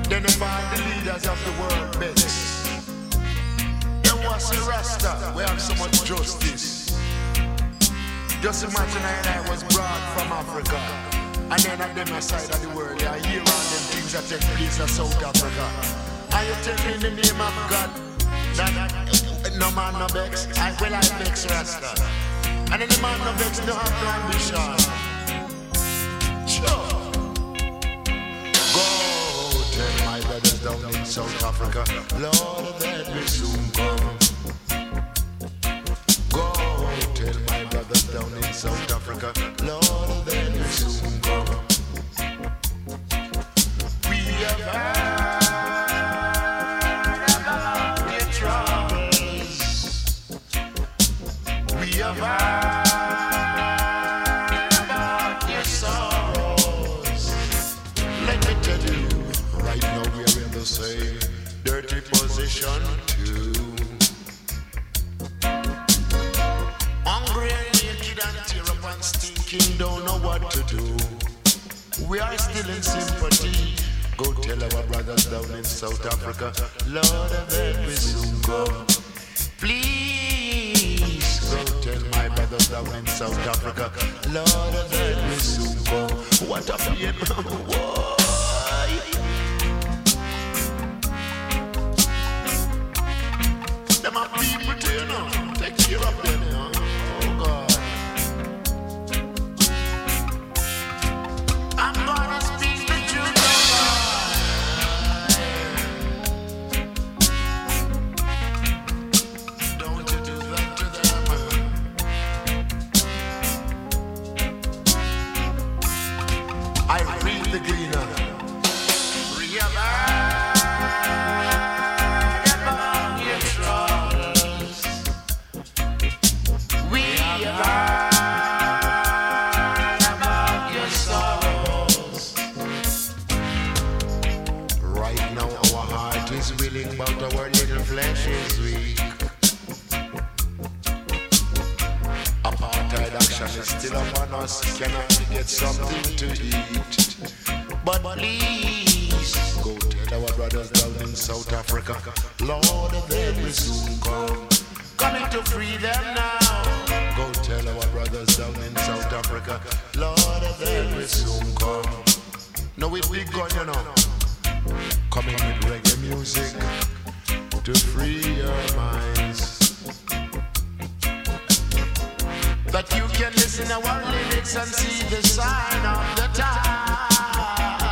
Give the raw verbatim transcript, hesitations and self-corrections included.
Then if all the leaders of the world makes. Then what's the Rasta? We have so much justice. Just imagine I, I was brought from Africa. And then at them side of the world, I hear all them things that take place in South Africa. And you tell me in the name of God that no man no vex, I will I vex Rasta. And any man no vex no have no ambition. Sure. Go tell my brothers down in South Africa, Lord, that will soon come. Go tell my brothers down in South Africa, Lord, that will soon come. We have heard about your troubles. We have heard about your sorrows. Let me tell you, right now we're in the same dirty position too. Hungry and naked and tear up and stinking, don't know what to do. We are still in sympathy. Go tell our brothers down in South Africa, Lord, that we soon come. Please, go tell my brothers down in South Africa, Lord, that we soon come. What a pain, why? Them are people too, you know. Take care of them, you know. Oh God. I'm gonna speak the truth, oh God. Don't you do that to them. I read the gleaner. Realize about your troubles. We have heard about your sorrows. Right now our heart is willing, but our little flesh is weak. Apartheid action is still upon us. Cannot we get something to eat? But please, go tell our brothers down in South Africa, Lord, they will soon come. Coming to free them now. Go tell our brothers down in South Africa, Lord, they will soon come. Now with big gun, you know, coming with reggae music to free your minds. That you can listen to our lyrics and see the sign of the time.